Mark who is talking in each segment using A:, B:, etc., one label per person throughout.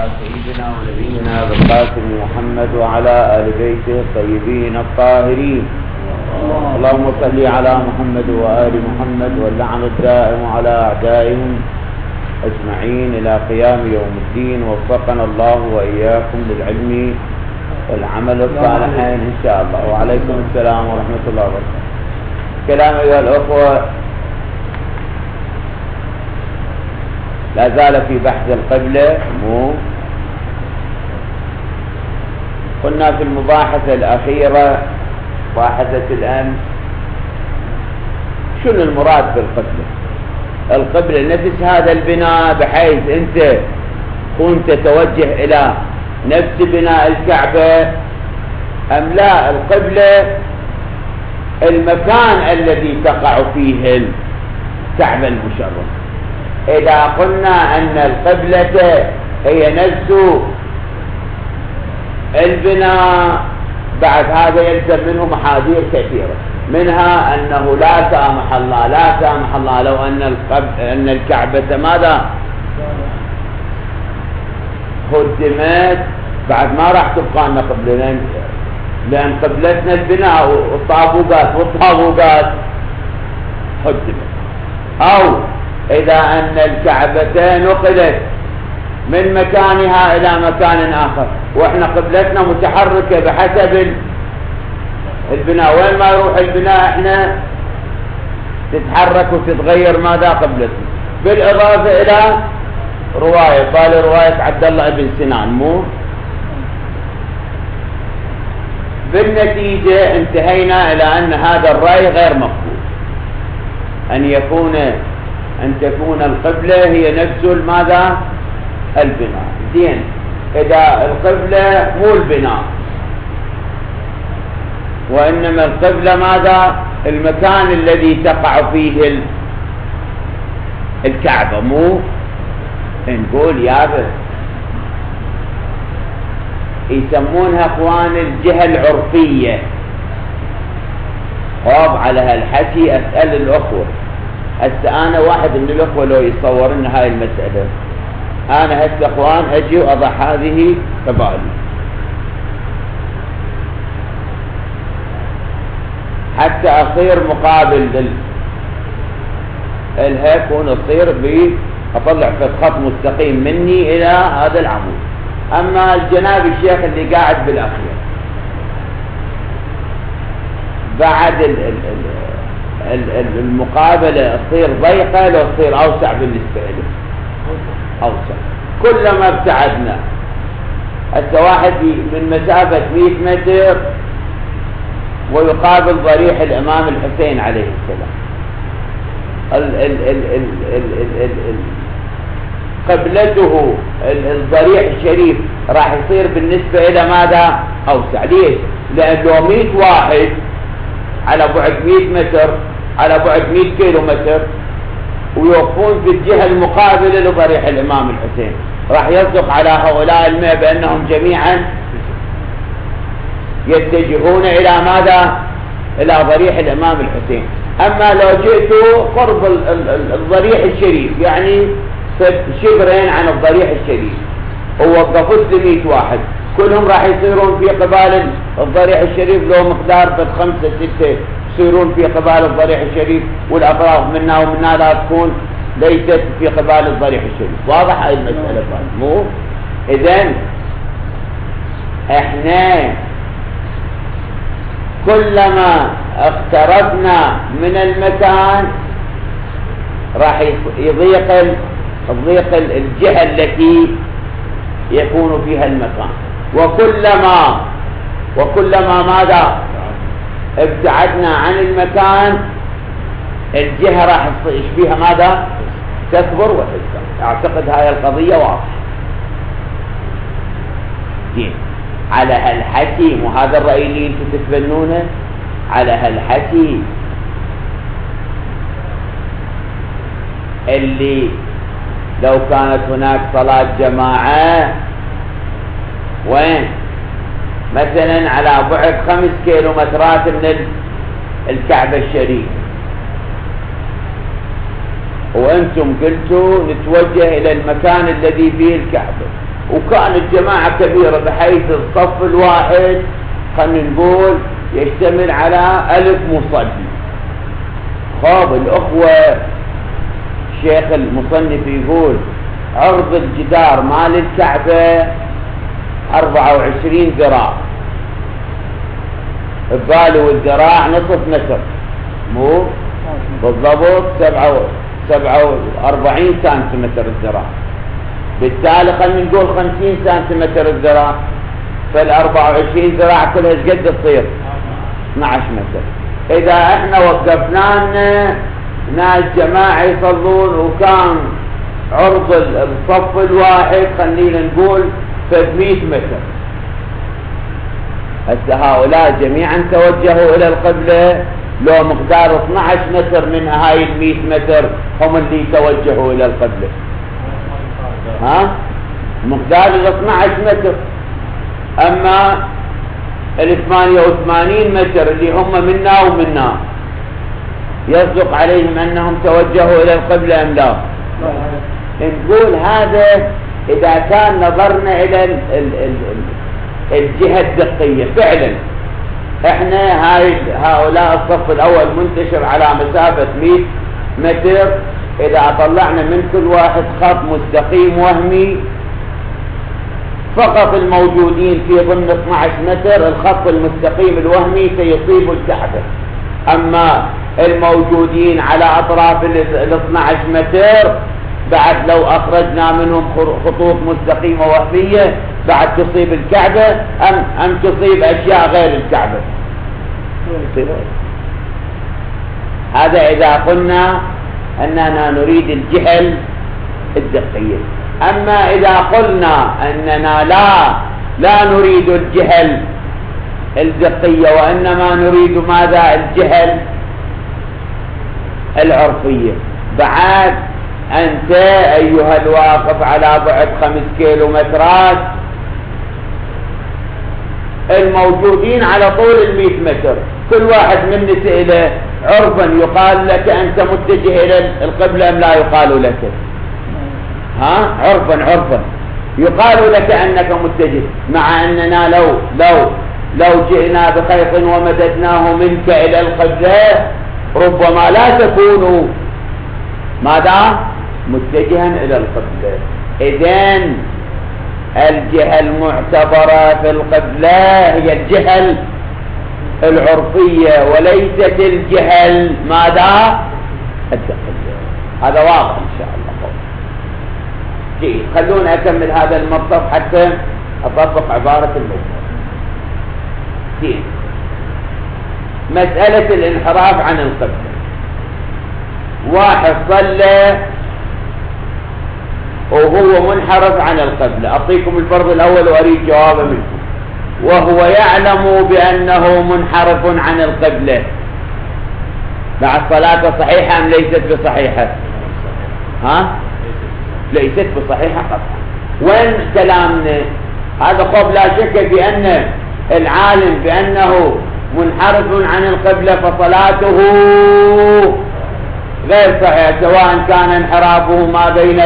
A: سيدنا ونبينا بالقاسم محمد وعلى آل بيته الطيبين الطاهرين. اللهم صل على محمد وآل محمد واللعن الدائم على أعدائهم أجمعين إلى قيام يوم الدين. وفقنا الله وإياكم للعلم والعمل الصالحين إن شاء الله. وعليكم السلام ورحمة الله وبركاته. كلام أيها الأخوة لا زال في بحث القبلة. قلنا في المباحثة الأخيرة مباحثة الأمس شنو المراد بالقبلة؟ القبلة نفس هذا البناء بحيث أنت كنت تتوجه إلى نفس بناء الكعبة أم لا؟ القبلة المكان الذي تقع فيه الكعبة المشرفة. إذا قلنا أن القبلة هي نفس البناء بعد هذا يلزم منه محاذير كثيرة، منها أنه لا سامح الله لو أن الكعبة ماذا هدمت بعد ما راح تبقى لنا قبلة، لأن قبلتنا البناء والطابوقات هدمت. أو إذا أن الكعبة نقلت من مكانها إلى مكان آخر وإحنا قبلتنا متحركة بحسب البناء، وين ما يروح البناء إحنا تتحرك وتتغير ماذا قبلتنا. بالإضافة إلى رواية عبد الله بن سنان. بالنتيجة انتهينا إلى أن هذا الرأي غير مقبول، أن تكون القبلة هي نفس ماذا البناء. زين، إذا القبلة مو البناء وإنما القبلة ماذا المكان الذي تقع فيه الكعبة، نقول يابا يسمونها اخوان الجهة العرفية. على هالحكي أسأل الأخوة، هسه أنا واحد من الأخوة لو يصور لنا هاي المسألة، أنا هسه اخوان أجي وأضع هذه كبالي حتى أصير مقابل الهيكون، أصير أطلع في خط مستقيم مني إلى هذا العمود. أما الجناب الشيخ اللي قاعد بالأخير بعد المقابلة تصير ضيقة لو تصير أوسع بالنسبة له، أوسع كلما ابتعدنا. هسه واحد من مسافة 100 متر ويقابل ضريح الإمام الحسين عليه السلام، قبلته الضريح الشريف راح يصير بالنسبة إلى ماذا أوسع. ليش؟ لأن لو 100 واحد على بعد 100 متر على بعد 100 كيلو متر ويوقفون في الجهة المقابلة لضريح الإمام الحسين، راح يصدق على هؤلاء 100 بأنهم جميعا يتجهون إلى ماذا؟ إلى ضريح الإمام الحسين. أما لو جئتوا قرب الضريح الشريف يعني شبرين عن الضريح الشريف ووقفت 100 واحد كلهم راح يصيرون في قبال الضريح الشريف، لو مقدار 5 6 يصيرون في قبال الضريح الشريف، والأطراف منا ومنا لا تكون ليست في قبال الضريح الشريف. واضح هاي المسألة؟ مو إذن احنا كلما اقتربنا من المكان راح يضيق الجهة التي يكون فيها المكان، وكلما ماذا ابتعدنا عن المكان الجهة راح يشبيها ماذا تكبر وتكبر. اعتقد هاي القضية واضحة. على هالحكي وهذا الرأي اللي انتم تتبنونه، على هالحكي اللي لو كانت هناك صلاة جماعة وين مثلا على بعد 5 كيلومترات من الكعبة الشريفة وأنتم قلتوا نتوجه إلى المكان الذي فيه الكعبة، وكانت جماعة كبيرة بحيث الصف الواحد خلينا نقول يشتمل على 1000 مصلي. خاب الأخوة الشيخ المصنف يقول عرض الجدار مال الكعبة 24 ذراع، ببالي والذراع نصف متر، مو بالضبط 47 سنتيمتر الذراع، بالتالي خلينا نقول 50 سنتيمتر الذراع، فال24 ذراع كلها ايش قد تصير؟ 12 متر. اذا احنا وقفنا ناس جماعة يصلون وكان عرض الصف الواحد خلينا نقول 300 متر، هسه هؤلاء جميعا توجهوا الى القبلة، لو مقدار 12 متر من هاي 100 متر هم اللي توجهوا الى القبلة، ها مقدار 12 متر. اما 88 متر اللي هم منا ومنا يصدق عليهم انهم توجهوا الى القبلة ام لا؟ نقول هذا اذا كان نظرنا الى الجهة الدقية. فعلا احنا هؤلاء الصف الاول منتشر على مسافة 100 متر، اذا طلعنا من كل واحد خط مستقيم وهمي فقط الموجودين في ضمن 12 متر الخط المستقيم الوهمي سيصيب الكعبة، اما الموجودين على اطراف ال 12 متر بعد لو اخرجنا منهم خطوط مستقيمة وهمية بعد تصيب الكعبة ام تصيب اشياء غير الكعبة. هذا اذا قلنا اننا نريد الجهة الدقية. اما اذا قلنا اننا لا نريد الجهة الدقية وانما نريد ماذا؟ الجهة العرفية، بعد انت ايها الواقف على بعد 5 كيلومترات الموجودين على طول 100 متر كل واحد من سئله عرفا يقال لك انت متجه الى القبلة ام لا يقال لك؟ ها عرفا يقال لك انك متجه، مع اننا لو جئنا بخيط ومددناه منك الى القبلة ربما لا تكون ماذا؟ متجها الى القبلة. اذن الجهة المعتبرة في القبلة هي الجهة العرفية وليست الجهة ماذا؟ الدقية. هذا واضح ان شاء الله. جيد، خلونا اكمل هذا المطلب حتى اطبق عبارة الموضوع. جيد، مسألة الانحراف عن القبلة. واحد صلى وهو منحرف عن القبلة، اعطيكم الفرض الاول واريد جوابه منكم، وهو يعلم بانه منحرف عن القبلة، مع الصلاة صحيحة ام ليست بصحيحة؟ ها؟ ليست بصحيحة قطعا. وين كلامنا؟ هذا قبل لا شك بان العالم بانه منحرف عن القبلة فصلاته غير صحيحة، سواء كان انحرافه ما بين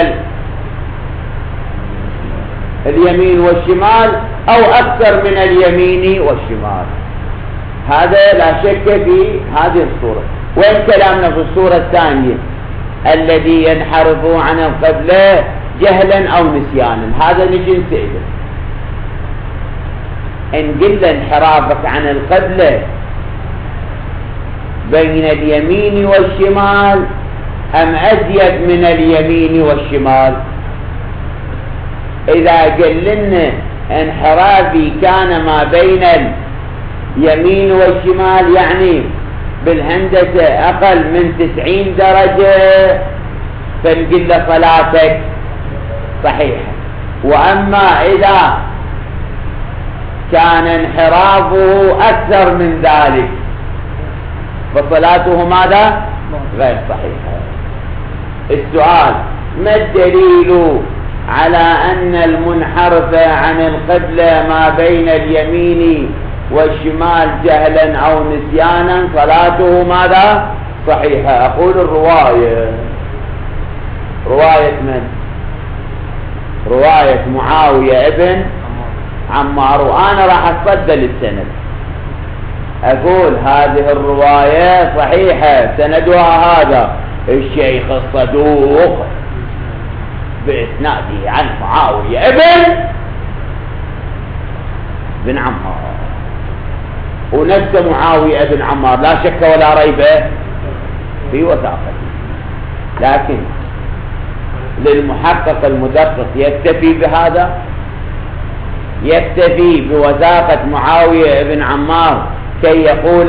A: اليمين والشمال او اكثر من اليمين والشمال. هذا لا شك في هذه الصورة. وين كلامنا في الصورة الثانية؟ الذي ينحرف عن القبلة جهلا او نسيانا، هذا نجي نسأله ان قلنا انحرافك عن القبلة بين اليمين والشمال ام ازيد من اليمين والشمال؟ اذا قل لنا انحرافي كان ما بين اليمين والشمال يعني بالهندسة اقل من 90 درجة فنقول له صلاتك صحيحة. واما اذا كان انحرافه اكثر من ذلك فصلاته ماذا؟ غير صحيحة. السؤال: ما الدليل على ان المنحرف عن القبلة ما بين اليمين والشمال جهلا او نسيانا صلاته ماذا؟ صحيحة؟ اقول الرواية. رواية من؟ رواية معاوية ابن عمار، وأنا راح أتصدى للسند أقول هذه الرواية صحيحة سندها هذا الشيخ الصدوق بإسناده عن معاوية ابن عمار، ونفس معاوية ابن عمار لا شك ولا ريب في وثاقته. لكن للمحقق المدقق يكتفي بهذا، يكتفي بوثاقة معاوية ابن عمار كي يقول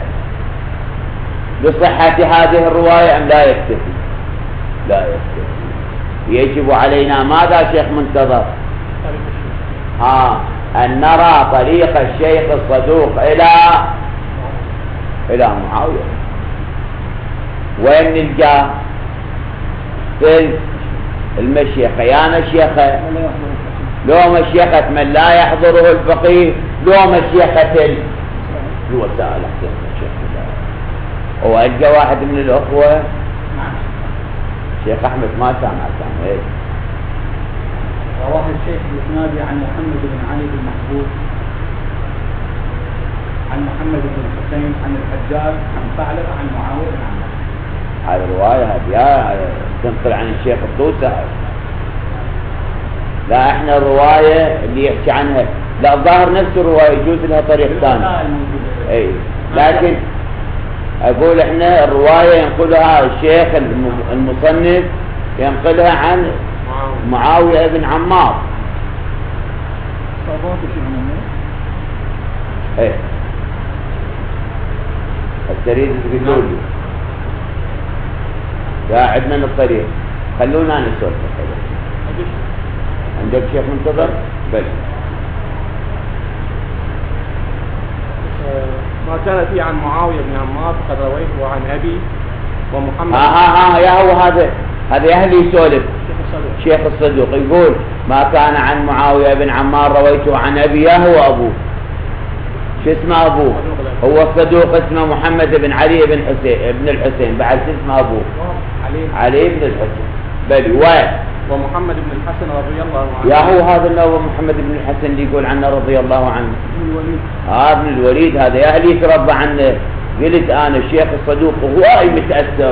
A: بصحة هذه الرواية أم لا يكتفي؟ لا يكتفي. يجب علينا ماذا شيخ منتظر؟ أن نرى طريق الشيخ الصدوق إلى معاوية. وين نلقى؟ في المشيخة، يا مشيخة لو مشيخة من لا يحضره الفقيه، لو مشيخة الوسائل. وألقى واحد من الأخوة شيخ أحمد ما سامع إيه؟
B: رواه الشيخ الإسنادي عن محمد بن علي بن محبوب عن محمد بن الحسين عن الحجاج عن ثعلبة عن معاوية بن عمار.
A: هذه الرواية هذه تنقل عن الشيخ الطوسي. لا احنا الرواية اللي يحكي عنها لا الظاهر نفس الرواية يجوز لها طريق ثاني. اي لكن اقول احنا الرواية ينقلها الشيخ المصنف ينقلها عن معاوية بن عمار. ايه التريد تقولوا لي قاعد من الطريق، خلونا نسولف. عندك شيخ منتظر؟ بل
C: ما كان فيه عن معاوية بن عمار فقد رويته عن أبي ومحمد.
A: يا هو هذا أهلي يسولف. شيخ الصدوق يقول ما كان عن معاوية بن عمار رويته عن أبي. يا هو أبوه شو اسمه أبوه؟ هو الصدوق اسمه محمد بن علي بن الحسين بعد اسمه أبوه علي بن الحسين. بل
C: ومحمد بن الحسن رضي الله عنه.
A: يا هو هذا اللي هو محمد بن الحسن اللي يقول عنه رضي الله عنه ابن الوليد. هذا يا أهلي يتربى عنه. قلت أنا الشيخ الصدوق هواي متأثر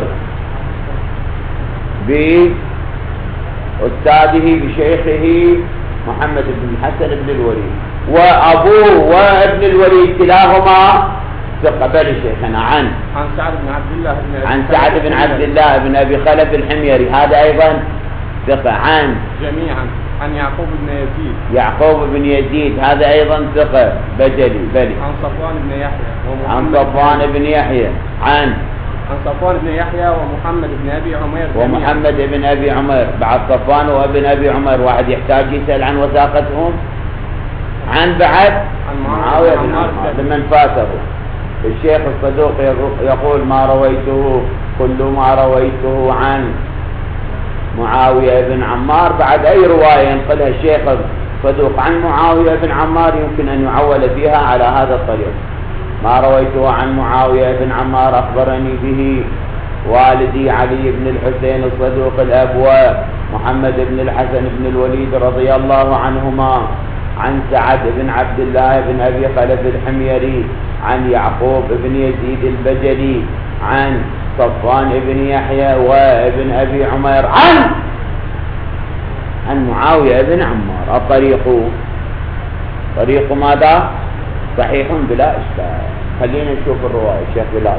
A: بأستاذه بشيخه محمد بن الحسن بن الوليد، وأبوه وابن الوليد كلاهما ثقة. بل شيخنا عن
C: سعد بن عبد الله
A: عن سعد بن عبد الله بن أبي خلف الحميري، هذا أيضا ثقة. عن
C: جميعا عن يعقوب بن يزيد.
A: يعقوب بن يزيد هذا أيضا ثقة بجلي. بلي
C: عن صفوان بن يحيى
A: عن صفوان بن يحيى عن
C: صفوان بن يحيى ومحمد بن أبي عمير.
A: ومحمد بن أبي عمير. بعد صفوان وابن أبي عمير واحد يحتاج يسأل عن وثاقتهم. عن بعد
C: عن
A: معاوية بن عمار لمن فاته. الشيخ الصدوق يقول ما رويته كل ما رويته عن معاوية بن عمار. بعد أي رواية ينقلها الشيخ الصدوق عن معاوية بن عمار يمكن أن يعول فيها على هذا الطريق. ما رويته عن معاوية بن عمار أخبرني به والدي علي بن الحسين الصدوق الأب ومحمد بن الحسن بن الوليد رضي الله عنهما عن سعد بن عبد الله بن أبي خلف الحميري عن يعقوب بن يزيد البجلي عن صفوان بن يحيى وابن أبي عمير عن معاوية بن عمار. طريق ماذا؟ صحيح بلا إشكال. خلينا نشوف الرواية شيخ بلال.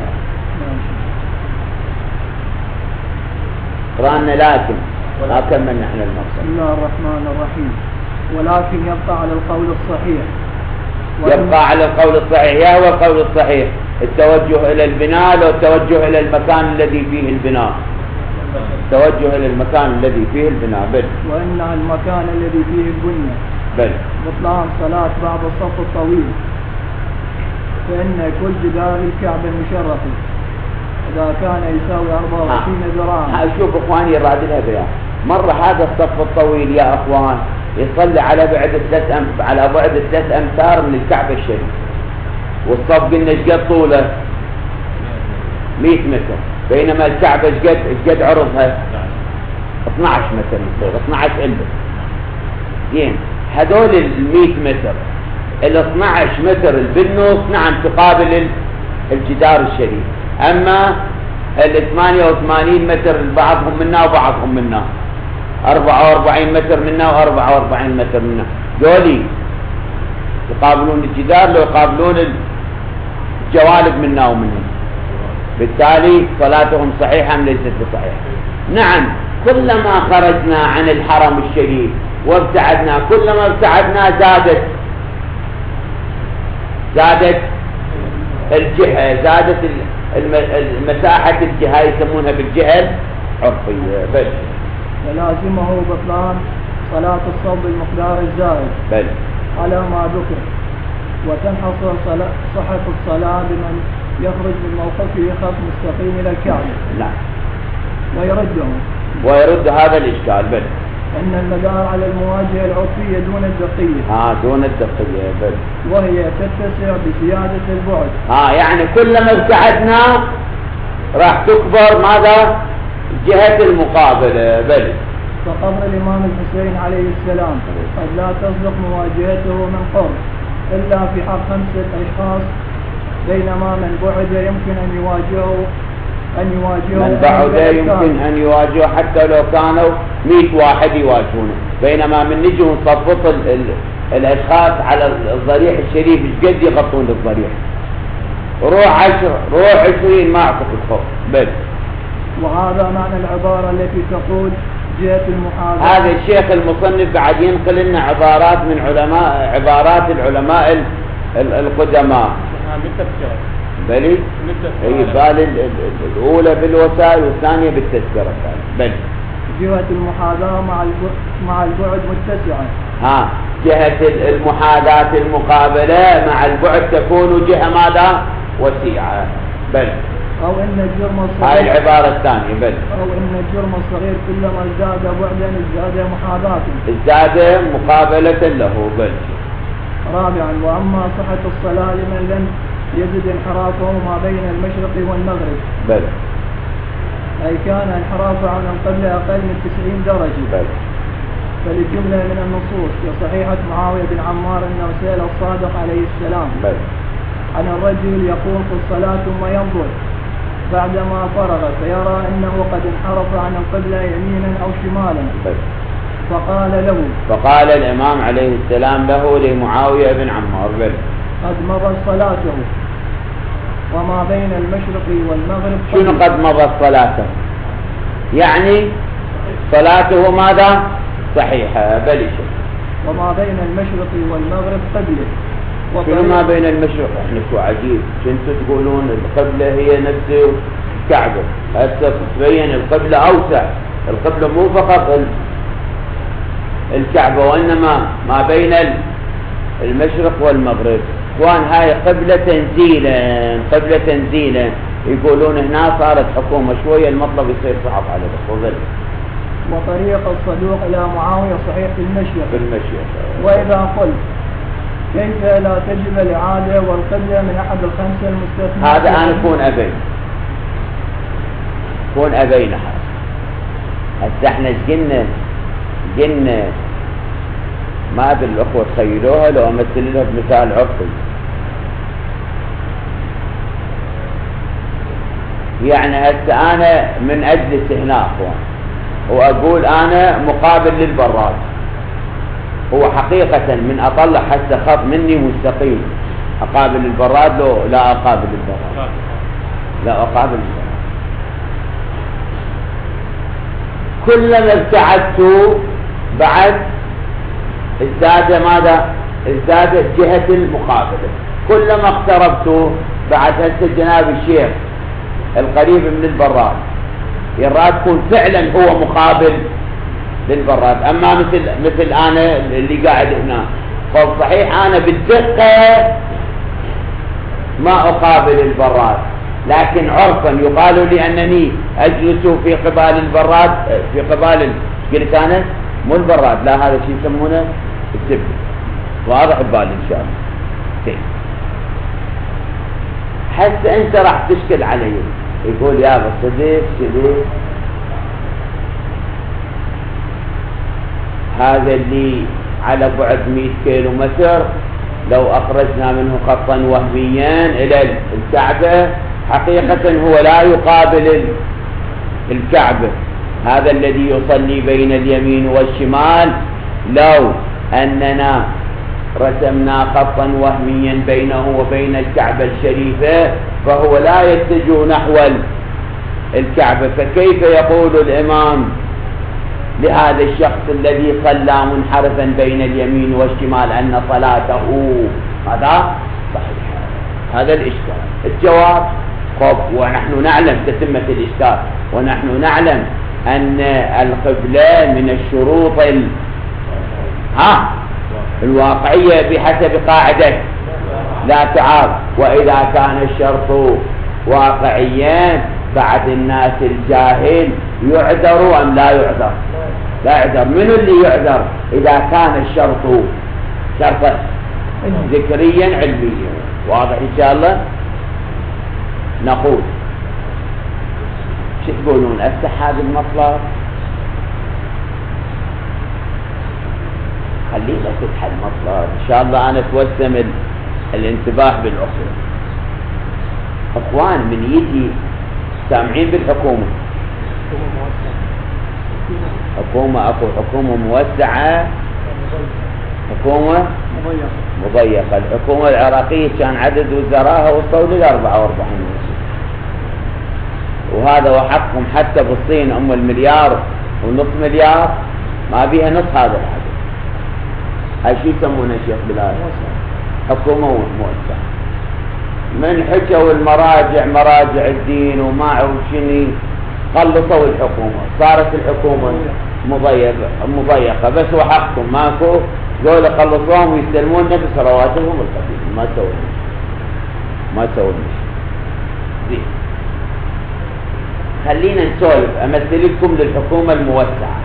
A: قرأنا لكن لا كملنا احنا المقصد.
B: بسم الله الرحمن الرحيم. ولكن يبقى على القول الصحيح.
A: يبقى على القول الصحيح. يا هو القول الصحيح التوجه إلى البناء لو التوجه إلى المكان الذي فيه البناء. التوجه إلى المكان الذي فيه البناء. بل
B: وإنها المكان الذي فيه البنية.
A: بل
B: بطلان صلاة بعد الصف الطويل، فإن كل جدار الكعبة المشرفة إذا كان يساوي 24 ذراعا.
A: شوف إخواني الرادلها بيان مرة هذا الصف الطويل يا إخوان يصلي على بعد 3 أمتار من الكعبة الشريف، والصف قلنا ايش طوله 100 متر، بينما الكعبة ايش قد عرضها 12 متر يصير 12 إلبس. زين. هذول 100 متر، 12 متر بالنص نعم تقابل الجدار الشريف. أما 88 متر بعضهم منا وبعضهم منا، 44 متر منا و44 متر منا، دولي يقابلون الجدار لو يقابلون الجوانب منا ومنا، بالتالي صلاتهم صحيحة أم ليست بصحيحة؟ نعم. كلما خرجنا عن الحرم الشريف وابتعدنا، كلما ابتعدنا زادت الجهة، زادت المساحة الجهة، يسمونها بالجهة العرفية. بل
B: فلازمه بطلان صلاة الصوم بالمقدار الزائد
A: بل
B: على ما ذكر، وتنحصر صحة الصلاة بمن يخرج من موقفه خط مستقيم إلى الكعبة.
A: نعم.
B: ويرد
A: هذا الإشكال. بل
B: أن المدار على المواجهة العرفية دون الدقية.
A: دون الدقية. بل
B: وهي تتسع بزيادة البعد.
A: يعني كلما ابتعدنا راح تكبر ماذا؟ جهة المقابلة. بل
B: فقبر الإمام الحسين عليه السلام قد لا تصدق مواجهته من قرب إلا في حق 5 أشخاص، بينما من بعد يمكن أن يواجهه
A: من بعد يمكن أن يواجهه حتى لو كانوا 100 واحد يواجهونه، بينما من نجي ونصفط الأشخاص على الضريح الشريف ايش قد يغطون الضريح؟ روح 10 روح 20 ما أعتقد خوف. بل
B: وهذا معنى العبارة التي تقول جهة المحاذاة.
A: هذا الشيخ المصنف بعد ينقل لنا عبارات من عبارات العلماء القدماء. بلي هي قال الأولى بالوسائل والثانية بالتذكرة. بل
B: جهة المحاذاة مع البعد متسعة.
A: جهة المحاذاة المقابلة مع البعد تكون جهة ماذا؟ وسيعة. بل
B: أو إن الجرم الصغير،
A: هاي العبارة الثانية. بل
B: أو إن الجرم الصغير كلما ازداد بعدا ازداد محاذاته،
A: ازداد مقابلة له. بل
B: رابعا، وأما صحة الصلاة لمن لم يزد انحرافه ما بين المشرق والمغرب.
A: بل
B: أي كان انحرافه عن القبلة أقل من 90 درجة.
A: بل
B: فللجملة من النصوص في صحيحة معاوية بن عمار أنه سأل الصادق عليه السلام
A: بل
B: عن الرجل يقوم في الصلاة ثم ينظر بعدما فرغ فيرى أنه قد انحرف عن القبلة يمينا أو شمالا.
A: بل
B: فقال
A: الإمام عليه السلام له لمعاوية بن عمار: بل
B: قد مضت صلاته وما بين المشرق والمغرب.
A: شنو قد مضت صلاته؟ يعني صلاته ماذا؟ صحيحة. بل
B: وما بين المشرق والمغرب قبله.
A: شنو ما بين المشرق؟ احنا شو عجيب، كنتوا تقولون القبلة هي نفس الكعبة، هسه تبين القبلة أوسع. القبلة مو فقط الكعبة وإنما ما بين المشرق والمغرب. وان هاي قبلة تنزيلا يقولون هنا صارت حكومة شوية المطلب يصير صعب على الأخوة.
B: وطريق الصدوق إلى معاوية صحيح في المشي. وإذا قلت كيف لا تجب الإعادة والقبلة من أحد الخمسة المستثنى؟
A: هذا أنا كون أبين هسه احنا قلنا ما أدري الأخوة تخيلوها لو أمثل لها بمثال عرفي. يعني هسه أنا من أجلس هنا وأقول أنا مقابل للبراد، هو حقيقة من أطلع حتى خط مني مستقيم أقابل البراد لو لا أقابل البراد، لا أقابل البراد. كلما ابتعدت بعد ازداد ماذا؟ ازدادت جهة المقابلة. كلما اقتربت بعد هسه جناب الشيخ القريب من البراد يراد تكون فعلا هو مقابل للبراد. اما مثل انا اللي قاعد هنا فالصحيح انا بالدقة ما اقابل البراد، لكن عرفا يقال لي انني اجلس في قبال البراد، في قبال قلت انا مو البراد، لا هذا شيء يسمونه السبت. واضح ببالي ان شاء الله. حتى انت راح تشكل علي، يقول يا صديق هذا اللي على بعد 100 كيلو متر، لو أخرجنا منه خطا وهميا إلى الكعبة حقيقة هو لا يقابل الكعبة. هذا الذي يصلي بين اليمين والشمال لو أننا رسمنا خطا وهميا بينه وبين الكعبة الشريفة فهو لا يتجه نحو الكعبة، فكيف يقول الإمام لهذا الشخص الذي صلى منحرفا بين اليمين والشمال أن صلاته هذا صحيح؟ هذا الإشكال. الجواب ونحن نعلم تتمة الإشكال، ونحن نعلم أن القبلة من الشروط الواقعية بحسب قاعدة لا تعارض، وإذا كان الشرط واقعيا بعد الناس الجاهل يعذر أم لا يعذر؟ لا يعذر. من اللي يعذر إذا كان الشرط شرطا ذكريا علميا؟ واضح إن شاء الله. نقول شو تقولون؟ أفتح هذا المطلب، خلينا تفتح المطلب إن شاء الله. أنا أتوسم الانتباه بالأخرى. أخوان من يجي سامعين بالحكومة، حكومة أكو حكومة موسعة، حكومة مضيقة. الحكومة العراقية كان عدد وزراءها وصلوا ل 44 وزير، وهذا وحقهم. حتى بالصين أم 1.5 مليار ما بيها نص هذا العدد. هاي شو يسمونه شيخ بلال؟ حكومة موسعة. من حكوا المراجع مراجع الدين وما عرف شني خلصوا الحكومة، صارت الحكومة مضيقة بس وحقهم ماكو، دول خلصوهم ويستلمون نفس رواتبهم القديمة. ما سووا زين. خلينا نسولف، أمثل لكم للحكومة الموسعة.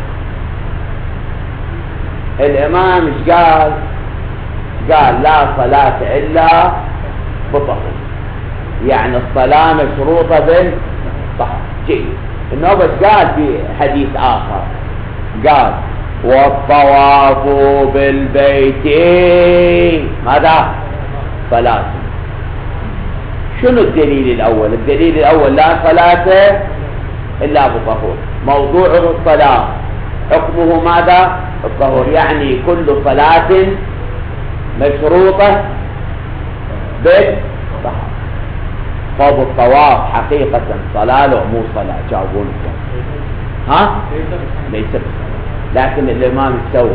A: الإمام ايش قال؟ قال لا صلاة إلا بطهور، يعني الصلاة مشروطة بالطهر. جيد. إنه بس قال في حديث آخر قال والطواف بالبيت ماذا؟ صلاة. شنو الدليل الأول؟ الدليل الأول لا صلاة إلا بطهور، موضوعه الصلاة، حكمه ماذا؟ الطهور، يعني كل صلاة مشروطة بالطهر. طب الطواف حقيقة صلاة لو مو صلاة؟ جاوبون. ليس بصلاة، لكن الإمام السوي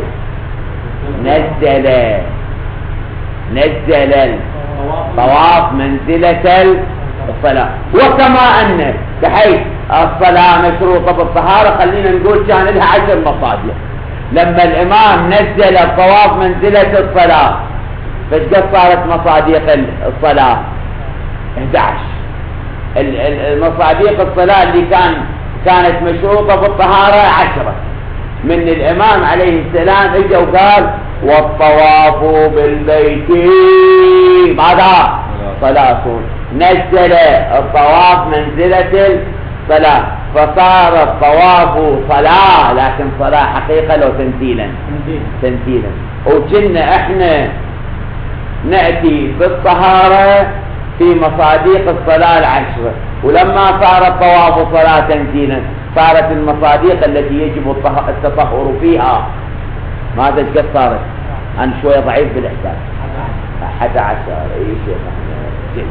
A: نزل الطواف منزلة الصلاة. وكما أن بحيث الصلاة مشروطة بالطهارة خلينا نقول كان لها 10 مصادر. لما الإمام نزل الطواف منزلة الصلاة فايش قد صارت مصاديق الصلاة؟ 11. المصاديق الصلاة اللي كانت مشروطة بالطهارة 10. من الإمام عليه السلام اجا وقال والطواف بالبيت ماذا؟ صلاة. نزل الطواف منزلة الصلاة فصار الطواف صلاة، لكن صلاة حقيقة لو تمثيلا. وكنا احنا نأتي بالطهارة في مصاديق الصلاة 10، ولما صار الطواف صلاة تمثيلا صارت المصاديق التي يجب التطهر فيها ماذا قد صارت؟ أنا شوية ضعيف بالإحساس 11. أي شيء جيد.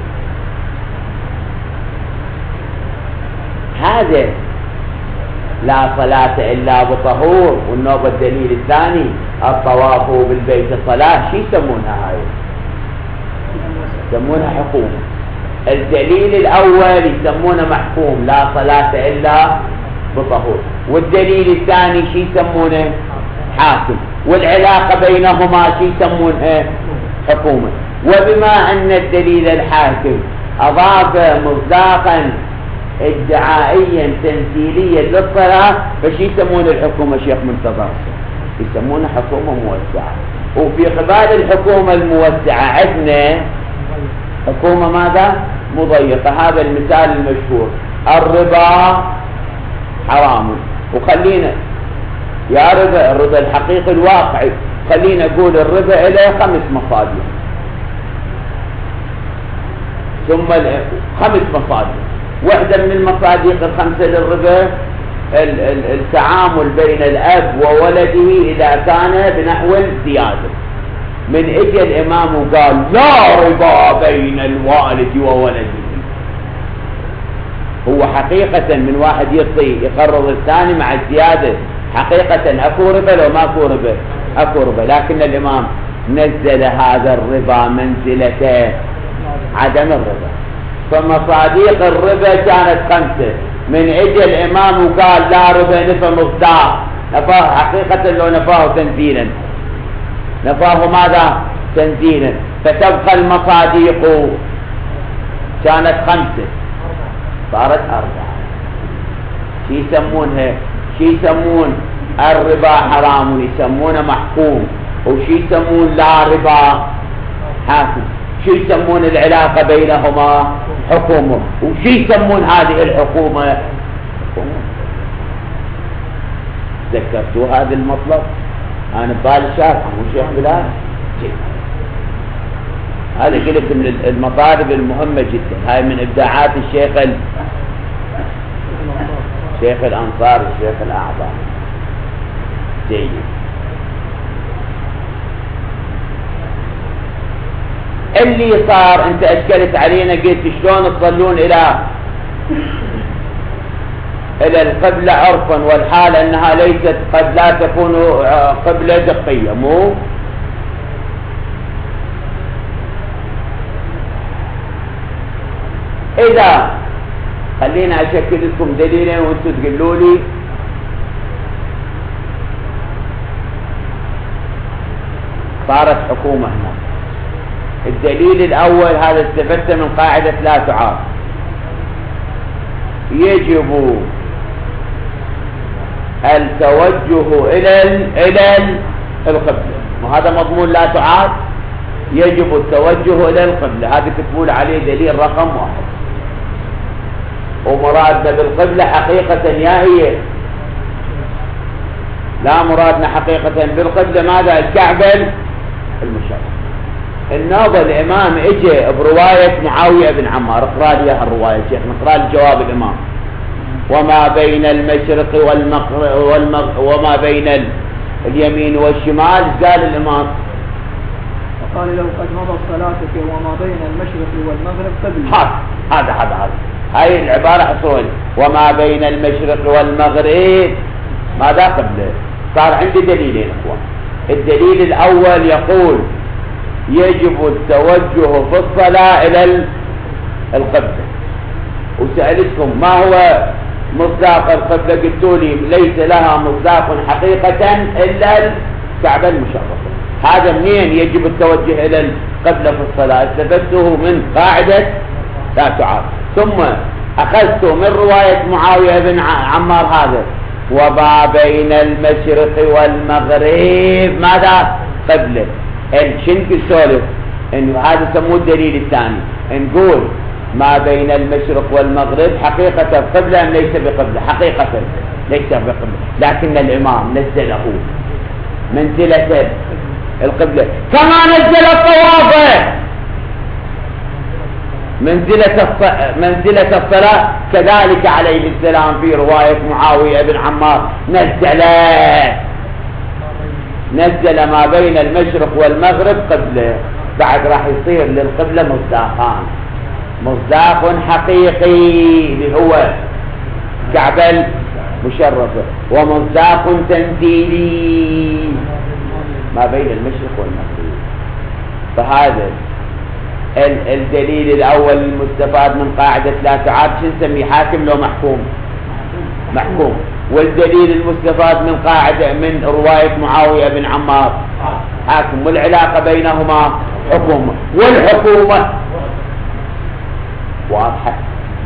A: هذا لا صلاة إلا بطهور. والنوبة الدليل الثاني الطواف بالبيت الصلاة. شو يسمونها هاي؟ يسمونها حكومة. الدليل الأول يسمونه محكوم لا صلاة إلا بطهور، والدليل الثاني شو يسمونه؟ حاكم. والعلاقة بينهما شو يسمونها؟ حكومة. وبما أن الدليل الحاكم أضاف مصداقا ادعائيا تمثيليا للصلاة فشي يسمون الحكومة شيخ منتظر؟ يسمونها حكومة موسعة. وفي قبال الحكومة الموسعة عندنا حكومة ماذا؟ مضيقة. هذا المثال المشهور، الربا حرام. وخلينا يا ربا، الربا الحقيقي الواقعي خلينا نقول الربا إلى 5 مصادر، ثم 5 مصادر. واحدة من المصادر ال5 للربا التعامل بين الأب وولده إذا كان بنحو زيادة. من اجى الإمام وقال لا ربا بين الوالد وولده، هو حقيقة من واحد يقرض الثاني مع الزيادة، حقيقة أكو ربا لو ما أكو ربا؟ أكو ربا، لكن الإمام نزل هذا الربا منزلة عدم الربا. فمصادق الربا كانت 5. من اجى الإمام وقال لا ربا نفى مصداق، نفاه حقيقة لو نفاه تنزيلا، نفاه ماذا؟ تنزيلا. فتبقى المصادق كانت 5 صارت 4. شي يسمونها؟ شي يسمون الربا حرام ويسمونه محكوم، وشي يسمون لا ربا حاكم، شي يسمون العلاقة بينهما حكومة، وشي يسمون هذه الحكومة حكومة. ذكرتوا هذا المطلب؟ أنا ببالي شارح مو شيخ بلال. هذا قلت من المطالب المهمة جدا، هاي من إبداعات الشيخ شيخ الأنصار الشيخ الأعظم. جيد. اللي صار انت اشكلت علينا، قلت شلون تصلون الى القبلة عرفا والحال انها ليست قد لا تكون قبلة دقية، مو اذا خلينا اشكل لكم دليلين وانتم تقولوا لي صارت حكومة هنا. الدليل الأول هذا استفدت من قاعدة لا تعارض، يجب التوجه إلى القبلة، وهذا مضمون لا تعارض، يجب التوجه إلى القبلة. هذا كتبوا عليه دليل رقم 1. ومرادنا بالقبلة حقيقة يا هي لا مرادنا حقيقة بالقبلة ماذا؟ الكعبة المشرفة. الناظر الإمام اجى برواية معاوية بن عمار، اقرأ لي الرواية شيخ، نقرأ لي جواب الإمام. وما بين المشرق وما بين اليمين والشمال، قال الإمام
B: وقال له قد مضى صلاتك وما بين المشرق والمغرب قبل.
A: هذا هاي العبارة حصول وما بين المشرق والمغرب ماذا قبله. صار عندي دليلين اخوان. الدليل الأول يقول يجب التوجه في الصلاة إلى القبلة، وسألتكم ما هو مصداق القبلة، قلتوا لي ليس لها مصداق حقيقة إلا الكعبة المشرفة. هذا منين يجب التوجه إلى القبلة في الصلاة؟ استفدته من قاعدة لا تعارض. ثم أخذت من رواية معاوية بن عمار هذا وما بين المشرق والمغرب ماذا؟ قبلة. شنك السولف انه هذا يسموه الدليل الثاني، نقول ما بين المشرق والمغرب حقيقة قبلة أم ليس بقبلة؟ حقيقة ليس بقبلة، لكن الإمام نزله منزلة القبلة كما نزل الطواف منزلة الصلاة. كذلك عليه السلام في رواية معاوية بن عمار نزل ما بين المشرق والمغرب قبله. بعد راح يصير للقبلة مصداقان، مصداق حقيقي اللي هو كعبة مشرفة، ومصداق تنزيلي ما بين المشرق والمغرب. فهذا الدليل الأول المستفاد من قاعدة لا تعارض شو نسميه؟ حاكم لو محكوم؟ محكوم. والدليل المستفاد من قاعدة من رواية معاوية بن عمار حاكم، والعلاقة بينهما حكومة، والحكومة واضحة.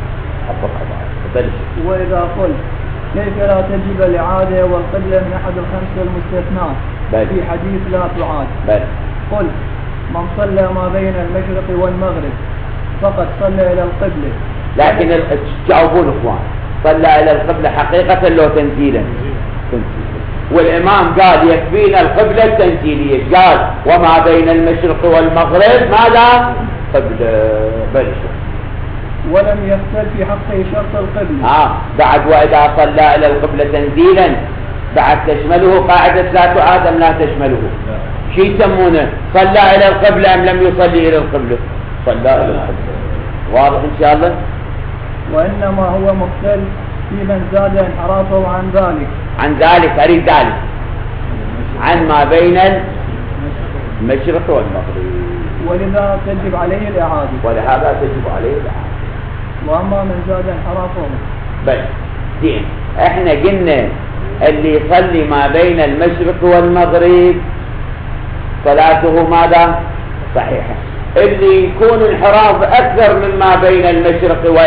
B: وإذا قلت كيف لا تجب الإعادة والقبلة من أحد الخمسة المستثنات في حديث لا تعاد؟ قلت من صلى ما بين المشرق والمغرب فقد صلى إلى القبلة.
A: لكن تجاوبون اخوان، صلى إلى القبلة حقيقة لو تنزيلا؟ والإمام قال يكفينا القبلة التنزيلية، قال وما بين المشرق والمغرب ماذا؟ قبلة. بلش.
B: ولم يختل في حقه شرط القبلة.
A: بعد وإذا صلى إلى القبلة تنزيلا بعد تشمله قاعدة لا تعاد أم لا تشمله؟ شو يسمونه؟ صلى إلى القبلة أم لم يصلي إلى القبلة؟ صلى إلى القبلة. واضح إن شاء الله؟
B: وإنما هو مختل في من زاد انحرافه عن ذلك
A: أريد ذلك عن ما بين المشرق والمغرب،
B: ولذا تجب عليه الإعادة.
A: ولهذا تجب عليه الإعادة.
B: وأما من زاد انحرافه
A: بس زين، احنا قلنا اللي يصلي ما بين المشرق والمغرب صلاته ماذا؟ صحيحة. اللي يكون انحراف أكثر مما بين المشرق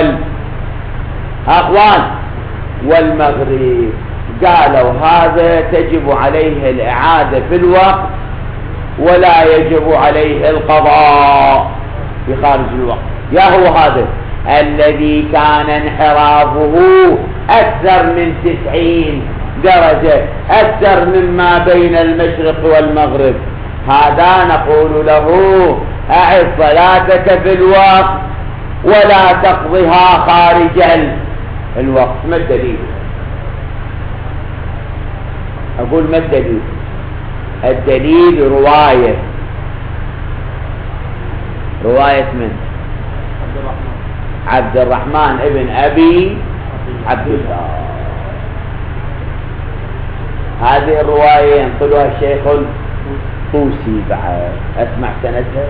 A: والمغرب قالوا هذا تجب عليه الإعادة في الوقت ولا يجب عليه القضاء في خارج الوقت. يا هو هذا الذي كان انحرافه أكثر من 90 درجة، أكثر مما بين المشرق والمغرب، هذا نقول له أعد صلاتك في الوقت ولا تقضيها خارج الوقت. ما الدليل؟ أقول ما الدليل؟ الدليل رواية من؟ عبد الرحمن ابن أبي عبد الله. هذه الرواية ينقلها الشيخ الطوسي بعد. أسمع سندها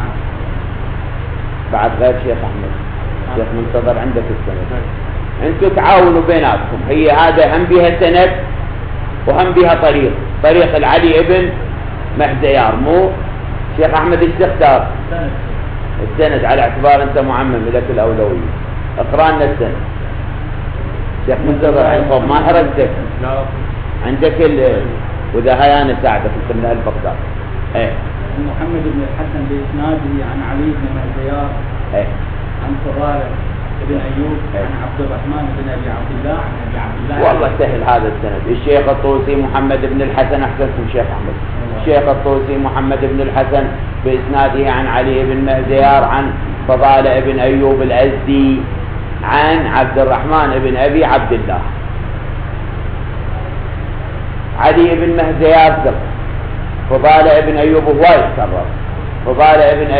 A: بعد غير شيخ أحمد. شيخ منتظر عندك السند، أنتوا تعاونوا بيناتكم. هي هذا هم بها سند وهم بها طريق العلي ابن مهزيار. مو شيخ أحمد ايش تختار؟ السند على اعتبار أنت معمم لك الأولوية. اقرأ لنا السند. شيخ منتظر عندكم ما حرجتك عندك وإذا هيا أنا ساعدك أنت من أهل بغداد.
D: محمد بن الحسن بإسناده عن علي بن مهزيار عن فضالة بن أيوب عن عبد الرحمن بن أبي عبد الله عن أبي عبد الله.
A: والله سهل هذا السند. الشيخ الطوسي محمد بن الحسن، أحسنتم شيخ أحمد. الشيخ الطوسي محمد بن الحسن بإسناده عن علي بن مهزيار عن فضالة بن أيوب الأزدي عن عبد الرحمن بن أبي عبد الله. علي بن مهزيار ثقة، فضالة بن أيوب هو يتكرر، فضالة بن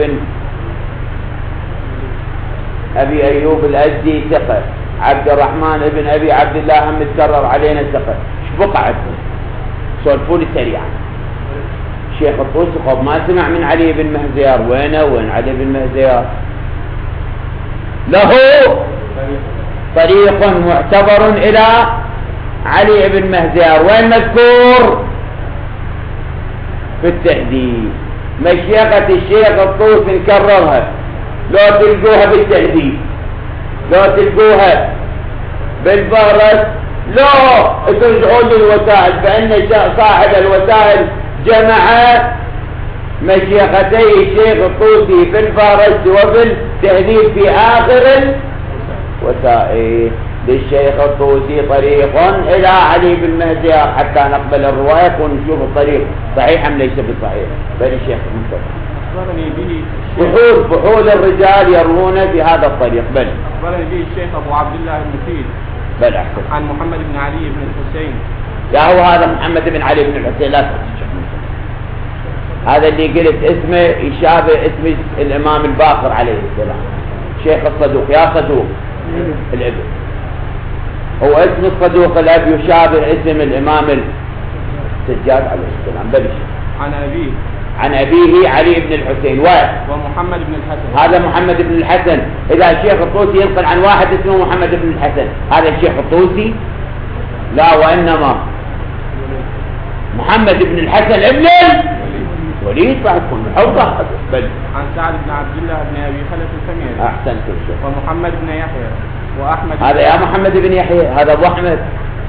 A: أبي أيوب الأزدي ثقة، عبد الرحمن بن أبي عبد الله هم يتكرر علينا ثقة. ايش بقى عندكم؟ سولفوا لي سريعا. الشيخ الطوسي قد ما سمع من علي بن مهزيار. وين علي بن مهزيار؟ له طريق معتبر إلى علي بن مهزيار. وين مذكور؟ في التهذيب. مشيخة الشيخ الطوسي نكررها، لو تلقوها بالتهذيب، لو تلقوها بالفهرس، لو ترجعون للوسائل، فإن صاحب الوسائل جمع مشيختي الشيخ الطوسي في الفهرس وفي التهذيب في آخر الوسائل. للشيخ الطوسي طريق إلى علي بن مهزيار حتى نقبل الرواية ونشوف الطريق صحيح أم ليس بصحيح. بل الشيخ فحول الرجال يروون في هذا الطريق. بل
C: أخبرني به الشيخ أبو عبد الله المفيد
A: بل أحسن
C: عن محمد بن علي بن الحسين.
A: يا هو هذا محمد بن علي بن الحسين، لا تشك هذا اللي قلت اسمه يشابه اسم الإمام الباقر عليه السلام، شيخ الصدوق. يا صدوق الابن، هو اسم الصدوق الأب يشابه اسم الإمام السجاد عليه السلام. بلش عن أبيه علي بن الحسين
C: ومحمد بن الحسن.
A: هذا محمد بن الحسن. إذا الشيخ الطوسي ينقل عن واحد اسمه محمد بن الحسن، هذا الشيخ الطوسي؟ لا، وإنما محمد بن الحسن ابن الوليد. بعدكم حفظه. بل
C: عن سعد بن عبد الله بن أبي خلف السميري.
A: أحسنت الشيخ.
C: ومحمد بن يحيى وأحمد.
A: هذا يا محمد بن يحيى، هذا أبو أحمد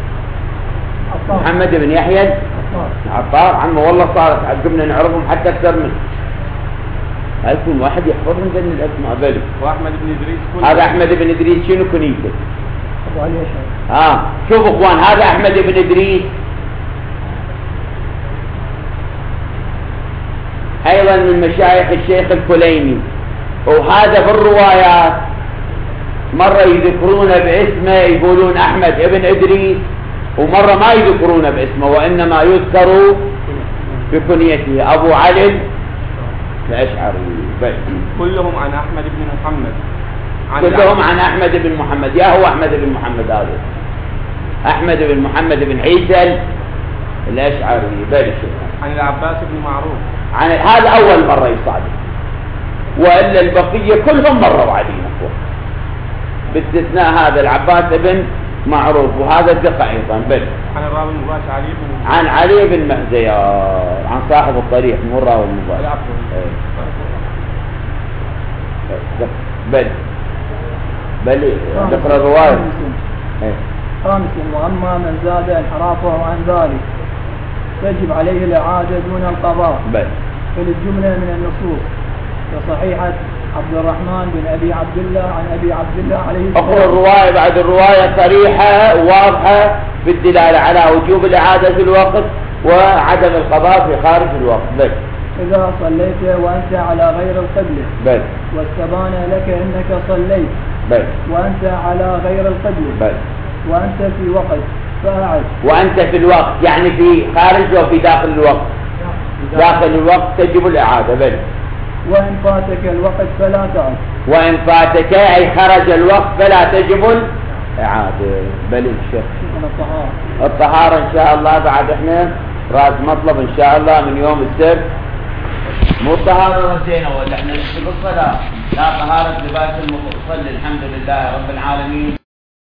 A: محمد بن يحيى عطار. عمه والله صارت عقبنا نعرفهم حتى أكثر من هيكون واحد يحفظهم ذن الأسماء. بلي
C: وأحمد بن إدريس.
A: هذا أحمد بن إدريس شنو كنيته؟
B: أبو علي أشعري.
A: شوفوا إخوان، هذا أحمد بن إدريس أيضا من مشايخ الشيخ الكليني. وهذا بالروايات مرة يذكرونه باسمه يقولون أحمد ابن إدريس، ومرة ما يذكرونه باسمه وإنما يذكر بكنيته أبو علي الأشعري.
C: كلهم عن أحمد بن محمد.
A: كلهم عن أحمد بن محمد. يا هو أحمد بن محمد هذا أحمد بن محمد بن عيسى الأشعري.
C: عن العباس بن معروف.
A: عن هذا أول مرة يصادف، وإلا البقية كلهم مروا علينا باستثناء هذا العباس بن معروف، وهذا ثقة أيضا.
C: عن الراوي المباشر علي بن
A: عن علي بن مهزيار عن صاحب الطريق مو الراوي المباشر. بل نقرأ الرواية.
B: خامسا وأما من زاد انحرافه عن ذلك تجب عليه الإعادة دون القضاء. فللجملة من النصوص كصحيحة عبد الرحمن بن أبي عبد الله عن أبي عبد الله عليه السلام.
A: أقرأ الرواية بعد الرواية صريحة واضحة بالدلالة على وجوب الإعادة في الوقت وعدم القضاء في خارج الوقت.
B: إذا صليت وأنت على غير القبلة واستبان لك أنك صليت وأنت على غير القبلة وأنت في وقت فأعد.
A: وأنت في الوقت يعني في خارج وفي داخل الوقت. داخل الوقت تجب الإعادة.
B: وإن فاتك الوقت فلا تعد.
A: وإن فاتك أي خرج الوقت فلا تجب الإعادة. الشيخ الطهارة إن شاء الله بعد إحنا راس مطلب إن شاء الله من يوم السبت. مو الطهارة رزينة ولا إحنا نكتب الصلاة، لا طهارة لباس المصلي. الحمد لله رب العالمين.